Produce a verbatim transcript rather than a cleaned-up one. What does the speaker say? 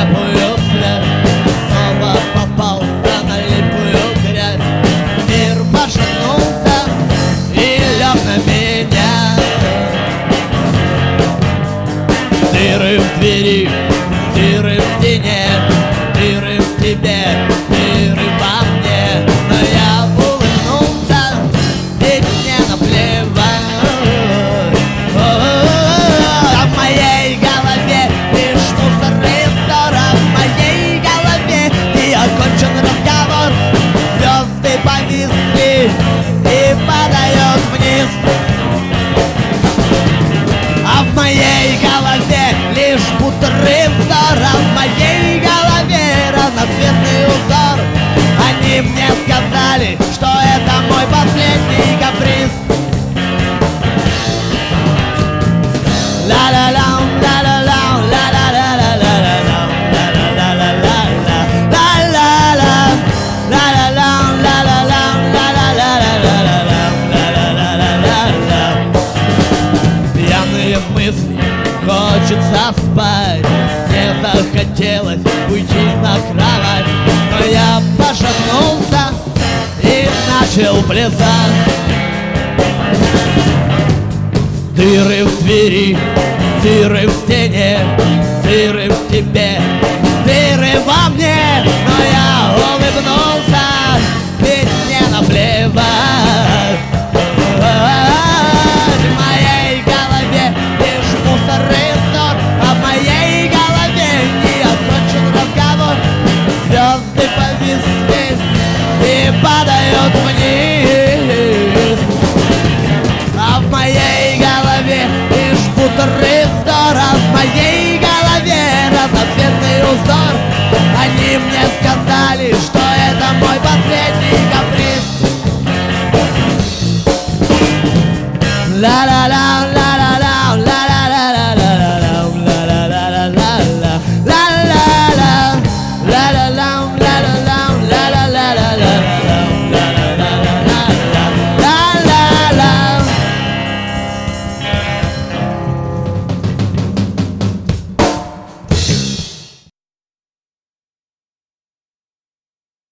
нелепую связь, снова попался на липкую грязь. Мир пошатнулся и лег на меня. Дыры в двери, дыры в стене, дыры в тебе, дыры во мне. Но я улыбнулся, ведь мне наплевать. А в моей голове лишь мусор и ссора. В моей голове не окончен разговор. Звезды повисли и падают вниз. А в моей голове лишь мусор и ссора. В моей голове разноцветный узор. Они мне сказали, что это мой последний каприз. Ла-ла-ла, ла-ла-ла, ла-ла-ла-ла-ла-ла, ла-ла-ла, ла-ла-ла, ла-ла-ла, пьяные мысли, хочется спать. Мне захотелось уйти на кровать, но я пошатнулся и начал плясать. Дыры в двери, дыры в стене, дыры в тебе, дыры во мне. Но я улыбнулся, ведь мне наплевать. В моей голове лишь мусор и ссор. А в моей голове не окончен разговор. Звезды повисли и падают вниз. А в моей голове лишь мусор и ссор. А в моей голове разноцветный узор. Они мне сказали, что это мой последний каприз. Ла-ла-ла.